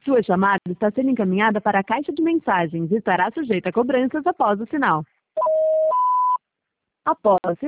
Sua chamada está sendo encaminhada para a caixa de mensagens e estará sujeita a cobranças após o sinal. Após